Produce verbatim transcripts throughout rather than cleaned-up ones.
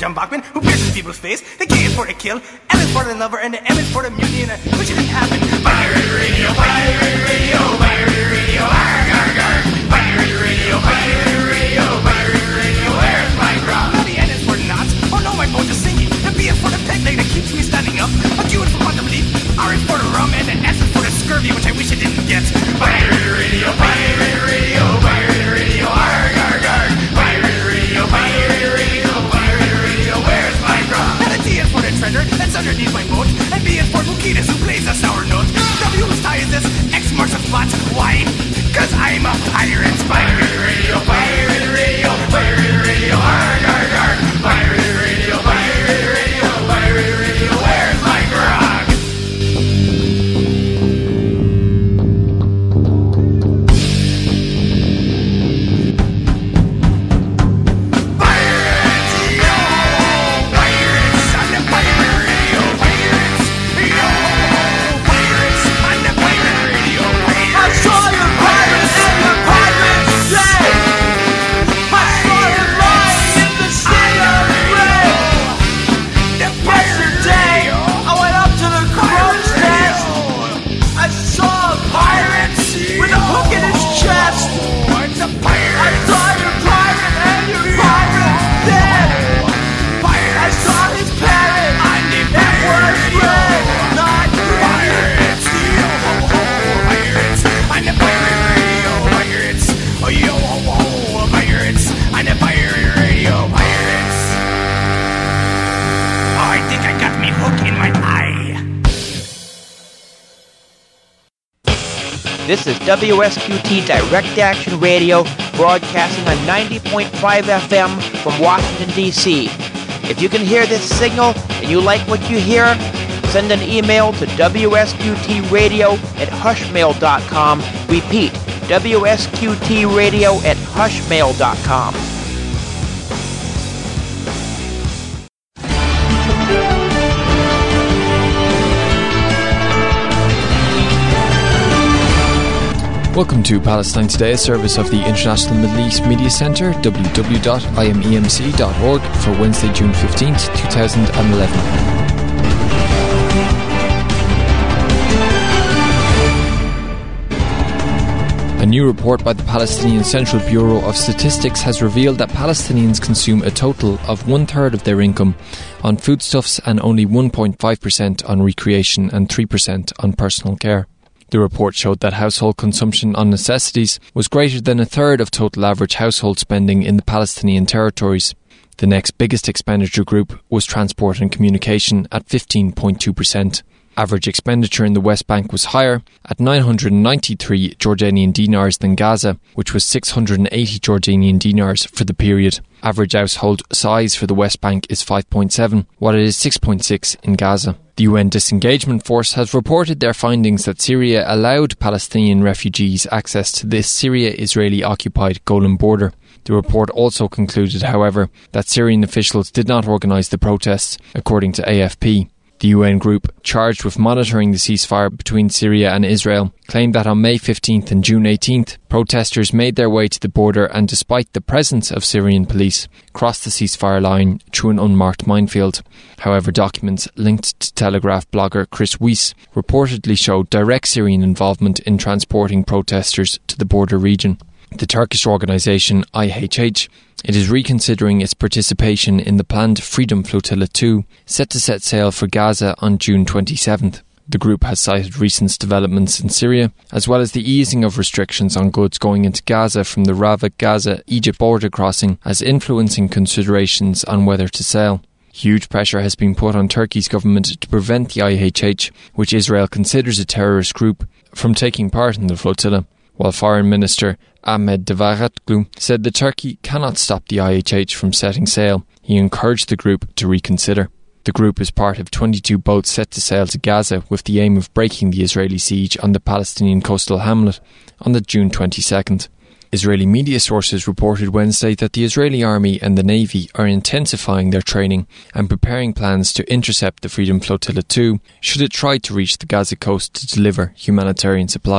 John Bachman, who pierces people's face. The K is for the kill, L is for the lover, and the M is for the mutiny, and I wish it didn't happen. Pirate radio, pirate radio, pirate radio, arg, arg, arg. Pirate radio, pirate radio, pirate radio, where's my grog? Now the N is for the knots, or no, my boat is sinking. The B is for the peg leg that keeps me standing up. A Q is for quantum leap, R is for the rum, and the S is for the scurvy, which I wish I didn't get. Pirate radio, pirate radio, pirate radio, arg, arg, arg. Pirate radio, pirate radio, pirate radio, where's my grog? And the T is for the treasure that's underneath my boat, and B is for Bukitas, who plays a sour note. W is tie is this, X marks the spot. Why? Cause I'm a pirate. Pirate radio, pirate radio, pirate radio, arg, arg, arg. Pirate radio, pirate radio, pirate radio, where's my grog? Pirates, yo! Pirates on the pirate radio, pirates, yo! Pirates on the pirate radio, pirates. I saw your pirates and your pirates say, I saw you lying in the sea of red. Yesterday, I went up to the crow's nest. I saw a pirate with a hook in his chest. It's a pirate. I saw your pirate and your pirate dead. I saw his parrot. It was red, not green. Pirates, yo ho ho, pirates. I'm the pirate radio, pirates. Oh yo ho ho, pirates. I'm the pirate radio, pirates. Oh, I think I got me hook in my eye. This is W S Q T Direct Action Radio, broadcasting on ninety point five F M from Washington, D C If you can hear this signal and you like what you hear, send an email to W S Q T radio at hushmail dot com. Repeat, W S Q T radio at hushmail dot com. Welcome to Palestine Today, a service of the International Middle East Media Centre, w w w dot i m e m c dot org, for Wednesday, June fifteenth, twenty eleven. A new report by the Palestinian Central Bureau of Statistics has revealed that Palestinians consume a total of one-third of their income on foodstuffs and only one point five percent on recreation and three percent on personal care. The report showed that household consumption on necessities was greater than a third of total average household spending in the Palestinian territories. The next biggest expenditure group was transport and communication at fifteen point two percent. Average expenditure in the West Bank was higher at nine hundred ninety-three Jordanian dinars than Gaza, which was six hundred eighty Jordanian dinars for the period. Average household size for the West Bank is five point seven, while it is six point six in Gaza. The U N Disengagement Force has reported their findings that Syria allowed Palestinian refugees access to this Syria-Israeli-occupied Golan border. The report also concluded, however, that Syrian officials did not organise the protests, according to A F P. The U N group charged with monitoring the ceasefire between Syria and Israel claimed that on May fifteenth and June eighteenth, protesters made their way to the border and, despite the presence of Syrian police, crossed the ceasefire line through an unmarked minefield. However, documents linked to Telegraph blogger Chris Weiss reportedly showed direct Syrian involvement in transporting protesters to the border region. The Turkish organisation I H H it is reconsidering its participation in the planned Freedom Flotilla two, set to set sail for Gaza on June twenty-seventh. The group has cited recent developments in Syria, as well as the easing of restrictions on goods going into Gaza from the Rafah-Gaza-Egypt border crossing, as influencing considerations on whether to sail. Huge pressure has been put on Turkey's government to prevent the I H H, which Israel considers a terrorist group, from taking part in the flotilla, while Foreign Minister Ahmed Davutoglu said that Turkey cannot stop the I H H from setting sail. He encouraged the group to reconsider. The group is part of twenty-two boats set to sail to Gaza with the aim of breaking the Israeli siege on the Palestinian coastal hamlet on the June twenty-second. Israeli media sources reported Wednesday that the Israeli army and the navy are intensifying their training and preparing plans to intercept the Freedom Flotilla two should it try to reach the Gaza coast to deliver humanitarian supplies.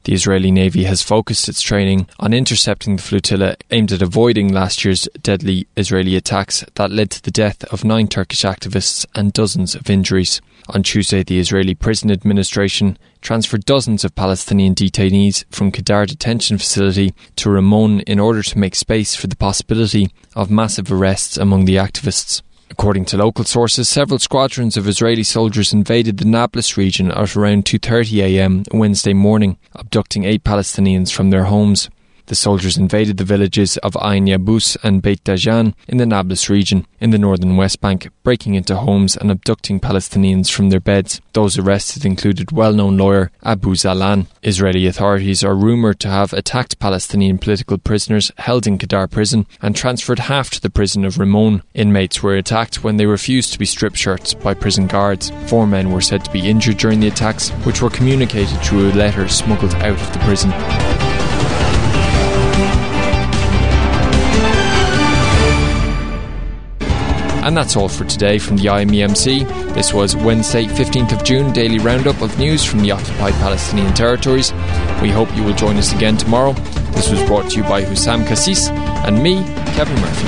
The Israeli Navy has focused its training on intercepting the flotilla aimed at avoiding last year's deadly Israeli attacks that led to the death of nine Turkish activists and dozens of injuries. On Tuesday, the Israeli Prison Administration transferred dozens of Palestinian detainees from Kedar detention facility to Ramon in order to make space for the possibility of massive arrests among the activists. According to local sources, several squadrons of Israeli soldiers invaded the Nablus region at around two thirty a m Wednesday morning, abducting eight Palestinians from their homes. The soldiers invaded the villages of Ain Yabus and Beit Dajan in the Nablus region in the northern West Bank, breaking into homes and abducting Palestinians from their beds. Those arrested included well-known lawyer Abu Zalan. Israeli authorities are rumoured to have attacked Palestinian political prisoners held in Kedar prison and transferred half to the prison of Ramon. Inmates were attacked when they refused to be strip shirts by prison guards. Four men were said to be injured during the attacks, which were communicated through a letter smuggled out of the prison. And that's all for today from the I M E M C. This was Wednesday, fifteenth of June, daily roundup of news from the occupied Palestinian territories. We hope you will join us again tomorrow. This was brought to you by Hussam Kassis and me, Kevin Murphy.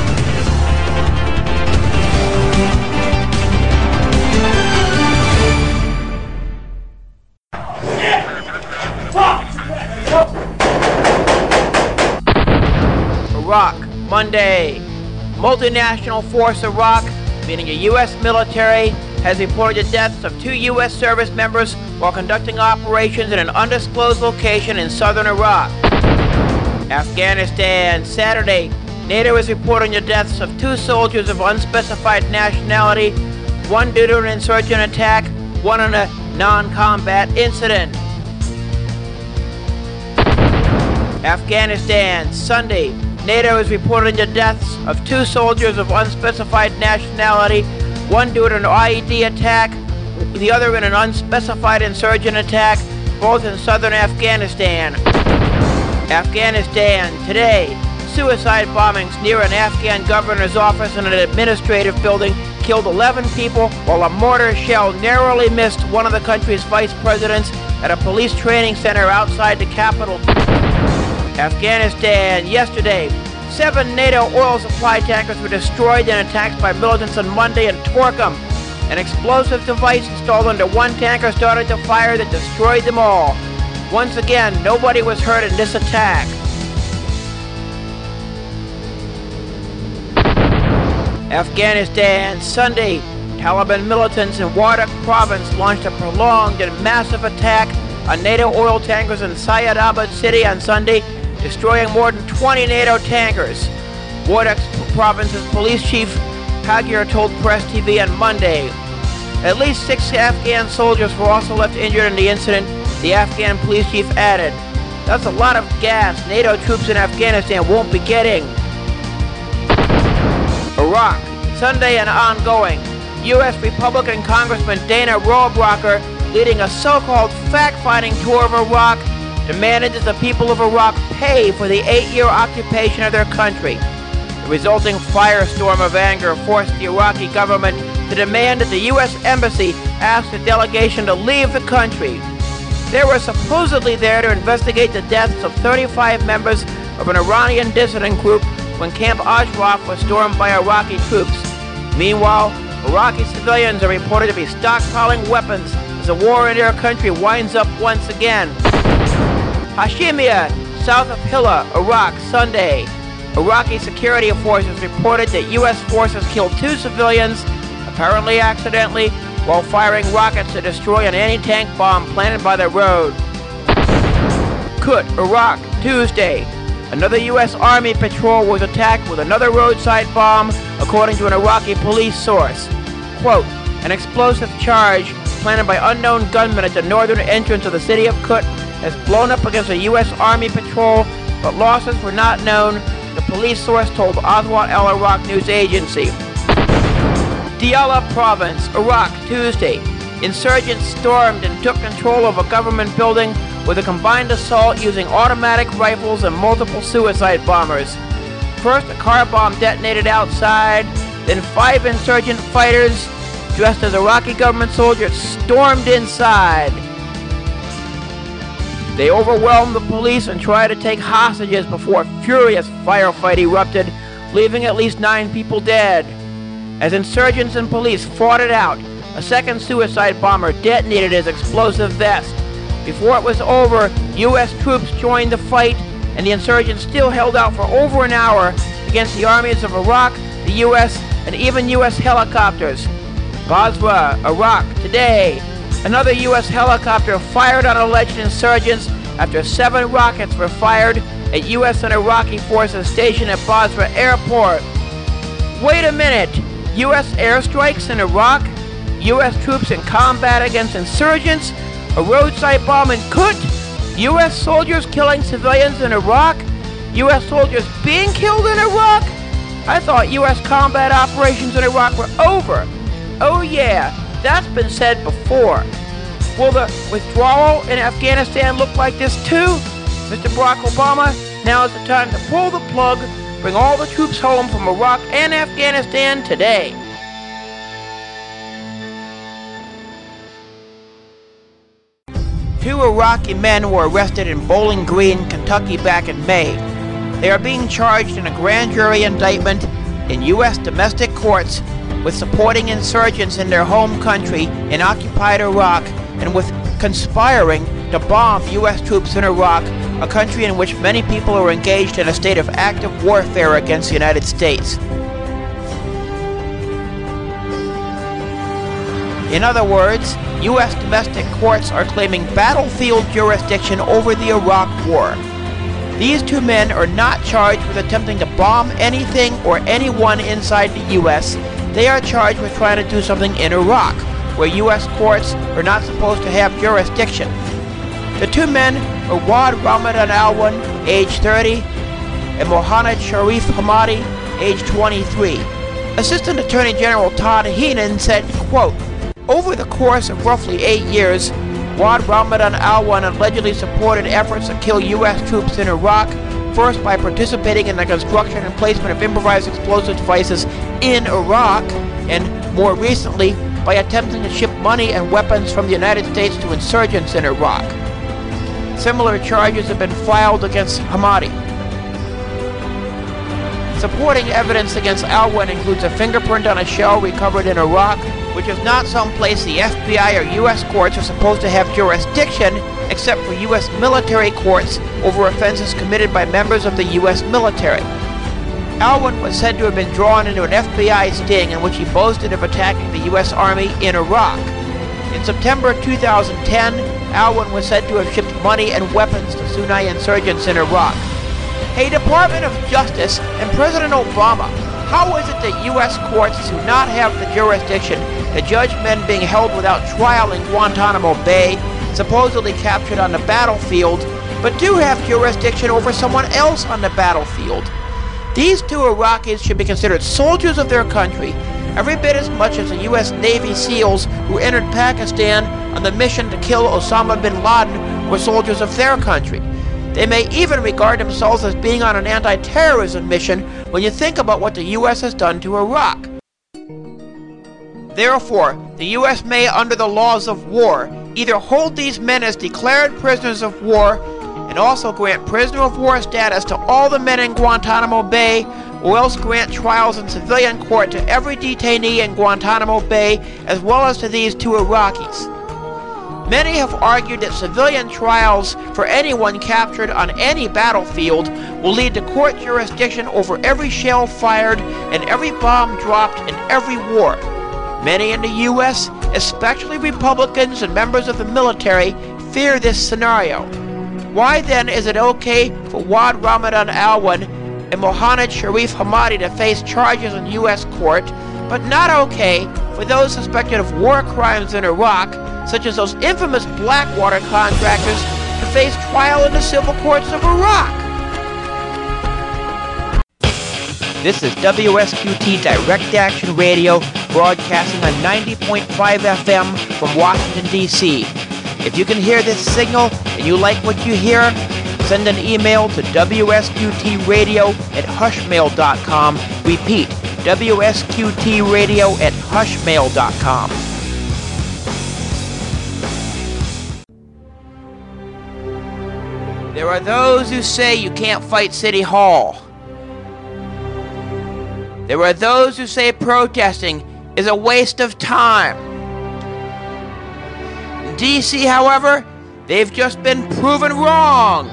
Iraq, Monday. Multinational Force Iraq, meaning a U S military, has reported the deaths of two U S service members while conducting operations in an undisclosed location in southern Iraq. Afghanistan, Saturday, NATO is reporting the deaths of two soldiers of unspecified nationality, one due to an insurgent attack, one in a non-combat incident. Afghanistan, Sunday, NATO is reporting the deaths of two soldiers of unspecified nationality, one due to an I E D attack, the other in an unspecified insurgent attack, both in southern Afghanistan. Afghanistan, today, suicide bombings near an Afghan governor's office and an administrative building killed eleven people, while a mortar shell narrowly missed one of the country's vice presidents at a police training center outside the capital. Afghanistan, yesterday, seven NATO oil supply tankers were destroyed in attacks by militants on Monday in Torkham. An explosive device installed under one tanker started to fire that destroyed them all. Once again, nobody was hurt in this attack. Afghanistan, Sunday, Taliban militants in Wardak province launched a prolonged and massive attack on NATO oil tankers in Syedabad city on Sunday, destroying more than twenty NATO tankers. Wardak province's police chief Hagir told Press T V on Monday. At least six Afghan soldiers were also left injured in the incident, the Afghan police chief added. That's a lot of gas NATO troops in Afghanistan won't be getting. Iraq, Sunday and ongoing. U S Republican Congressman Dana Rohrabacher, leading a so-called fact-finding tour of Iraq, demanded that the people of Iraq pay for the eight-year occupation of their country. The resulting firestorm of anger forced the Iraqi government to demand that the U S Embassy ask the delegation to leave the country. They were supposedly there to investigate the deaths of thirty-five members of an Iranian dissident group when Camp Ashraf was stormed by Iraqi troops. Meanwhile, Iraqi civilians are reported to be stockpiling weapons as the war in their country winds up once again. Hashimia, south of Hilla, Iraq, Sunday. Iraqi security forces reported that U S forces killed two civilians, apparently accidentally, while firing rockets to destroy an anti-tank bomb planted by the road. Kut, Iraq, Tuesday. Another U S Army patrol was attacked with another roadside bomb, according to an Iraqi police source. Quote, an explosive charge planted by unknown gunmen at the northern entrance of the city of Kut has blown up against a U S Army patrol, but losses were not known, the police source told Aswat al-Iraq news agency. Diyala province, Iraq, Tuesday. Insurgents stormed and took control of a government building with a combined assault using automatic rifles and multiple suicide bombers. First, a car bomb detonated outside, then five insurgent fighters dressed as Iraqi government soldiers stormed inside. They overwhelmed the police and tried to take hostages before a furious firefight erupted, leaving at least nine people dead. As insurgents and police fought it out, a second suicide bomber detonated his explosive vest. Before it was over, U S troops joined the fight, and the insurgents still held out for over an hour against the armies of Iraq, the U S, and even U S helicopters. Basra, Iraq, today. Another U S helicopter fired on alleged insurgents after seven rockets were fired at U S and Iraqi forces stationed at Basra Airport. Wait a minute! U S airstrikes in Iraq? U S troops in combat against insurgents? A roadside bomb in Kut? U S soldiers killing civilians in Iraq? U S soldiers being killed in Iraq? I thought U S combat operations in Iraq were over. Oh yeah, that's been said before. Will the withdrawal in Afghanistan look like this too? Mister Barack Obama, now is the time to pull the plug, bring all the troops home from Iraq and Afghanistan today. Two Iraqi men were arrested in Bowling Green, Kentucky back in May. They are being charged in a grand jury indictment in U S domestic courts with supporting insurgents in their home country in occupied Iraq and with conspiring to bomb U S troops in Iraq, a country in which many people are engaged in a state of active warfare against the United States. In other words, U S domestic courts are claiming battlefield jurisdiction over the Iraq War. These two men are not charged with attempting to bomb anything or anyone inside the U S. They are charged with trying to do something in Iraq, where U S courts are not supposed to have jurisdiction. The two men are Wad Ramadan Alwan, age thirty, and Mohanad Sharif Hamadi, age twenty-three. Assistant Attorney General Todd Heenan said, quote, "Over the course of roughly eight years, Wad Ramadan Alwan allegedly supported efforts to kill U S troops in Iraq, first by participating in the construction and placement of improvised explosive devices in Iraq, and more recently, by attempting to ship money and weapons from the United States to insurgents in Iraq." Similar charges have been filed against Hamadi. Supporting evidence against Alwan includes a fingerprint on a shell recovered in Iraq, which is not someplace the F B I or U S courts are supposed to have jurisdiction, except for U S military courts over offenses committed by members of the U S military. Alwan was said to have been drawn into an F B I sting in which he boasted of attacking the U S Army in Iraq. In September two thousand ten, Alwan was said to have shipped money and weapons to Sunni insurgents in Iraq. Hey, Department of Justice and President Obama, how is it that U S courts do not have the jurisdiction to judge men being held without trial in Guantanamo Bay, supposedly captured on the battlefield, but do have jurisdiction over someone else on the battlefield? These two Iraqis should be considered soldiers of their country, every bit as much as the U S Navy SEALs who entered Pakistan on the mission to kill Osama bin Laden were soldiers of their country. They may even regard themselves as being on an anti-terrorism mission when you think about what the U S has done to Iraq. Therefore, the U S may, under the laws of war, either hold these men as declared prisoners of war and also grant prisoner of war status to all the men in Guantanamo Bay, or else grant trials in civilian court to every detainee in Guantanamo Bay, as well as to these two Iraqis. Many have argued that civilian trials for anyone captured on any battlefield will lead to court jurisdiction over every shell fired and every bomb dropped in every war. Many in the U S, especially Republicans and members of the military, fear this scenario. Why then is it okay for Wad Ramadan Alwan and Mohanad Sharif Hamadi to face charges in U S court, but not okay for those suspected of war crimes in Iraq, such as those infamous Blackwater contractors, to face trial in the civil courts of Iraq? This is W S Q T Direct Action Radio, broadcasting on ninety point five F M from Washington, D C If you can hear this signal and you like what you hear, send an email to W S Q T radio at hushmail dot com. Repeat, W S Q T radio at hushmail dot com. are those who say you can't fight City Hall. There are those who say protesting is a waste of time. In D C, however, they've just been proven wrong.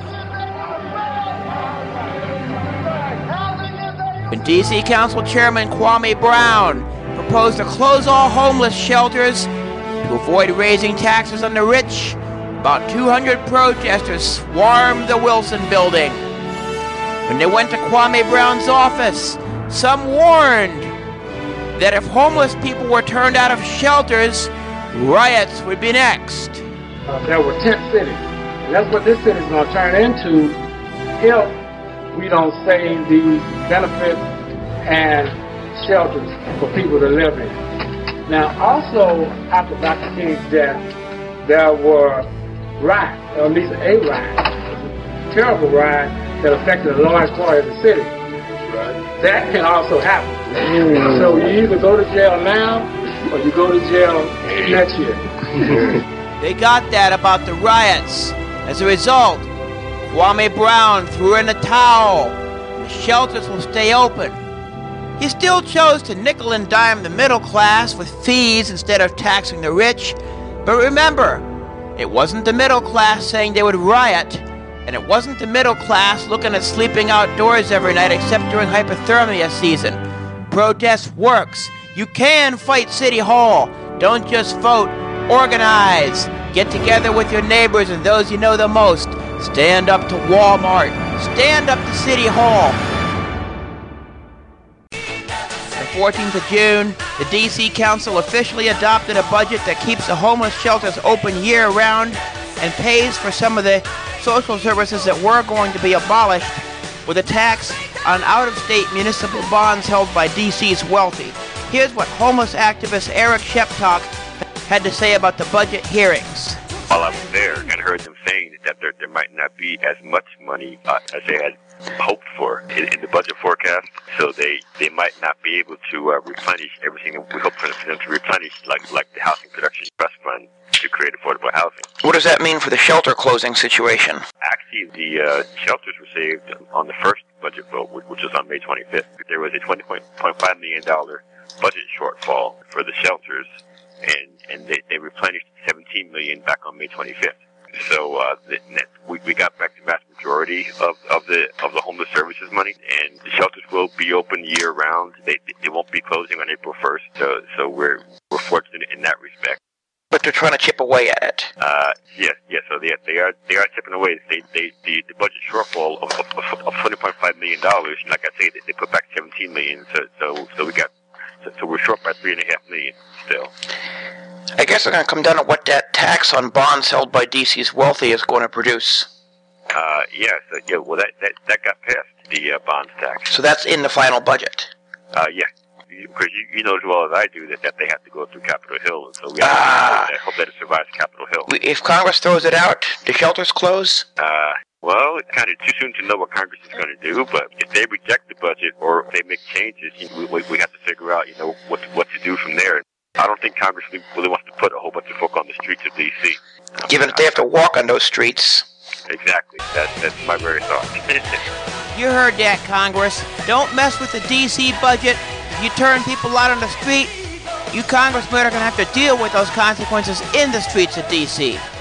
When D C Council Chairman Kwame Brown proposed to close all homeless shelters to avoid raising taxes on the rich, about two hundred protesters swarmed the Wilson building. When they went to Kwame Brown's office, some warned that if homeless people were turned out of shelters, riots would be next. Uh, there were tent cities, and that's what this city is going to turn into if we don't save these benefits and shelters for people to live in. Now, also, after Doctor King's death, there were riots, or at least a riot, a terrible riot that affected a large part of the city. Right. That can also happen. Mm. So you either go to jail now, or you go to jail next year. They got that about the riots. As a result, Kwame Brown threw in the towel, and the shelters will stay open. He still chose to nickel and dime the middle class with fees instead of taxing the rich. But remember, it wasn't the middle class saying they would riot, and it wasn't the middle class looking at sleeping outdoors every night except during hypothermia season. Protest works. You can fight City Hall. Don't just vote. Organize. Get together with your neighbors and those you know the most. Stand up to Walmart. Stand up to City Hall. The fourteenth of June, the D C Council officially adopted a budget that keeps the homeless shelters open year-round and pays for some of the social services that were going to be abolished with a tax on out-of-state municipal bonds held by D C's wealthy. Here's what homeless activist Eric Sheptalk had to say about the budget hearings. While I was there and heard them saying that there, there might not be as much money uh, as they had hoped for in, in the budget forecast, so they, they might not be able to uh, replenish everything that we hope for them to replenish, like like the Housing Production Trust Fund to create affordable housing. What does that mean for the shelter closing situation? Actually, the uh, shelters were saved on the first budget vote, which was on May twenty-fifth. There was a twenty point five million dollars budget shortfall for the shelters, and, and they, they replenished seventeen million dollars back on May twenty-fifth. So uh, the, we, we got back the vast majority of, of the of the homeless services money, and the shelters will be open year round. They they won't be closing on April first. So so we're we're fortunate in that respect. But they're trying to chip away at it. Uh, yes, yes. So they they are they are chipping away. They they the, the budget shortfall of of, of twenty point five million dollars. Like I say, they, they put back seventeen million. So so so we got so, so we're short by three and a half million still. I guess it's going to come down to what that tax on bonds held by D C's wealthy is going to produce. Uh, yes, uh, yeah. Well, that, that that got passed, the uh, bonds tax. So that's in the final budget. Uh, yeah, because you, you know as well as I do that, that they have to go through Capitol Hill, and so we have ah. to hope that it survives Capitol Hill. If Congress throws it out, the shelters close. Uh, well, it's kind of too soon to know what Congress is going to do, but if they reject the budget or if they make changes, you know, we, we have to figure out, you know, what what to do from there. I don't think Congress really wants to put a whole bunch of folk on the streets of D C. Given that they have to walk on those streets. Exactly. That, that's my very thought. You heard that, Congress. Don't mess with the D C budget. If you turn people out on the street, you congressmen are going to have to deal with those consequences in the streets of D C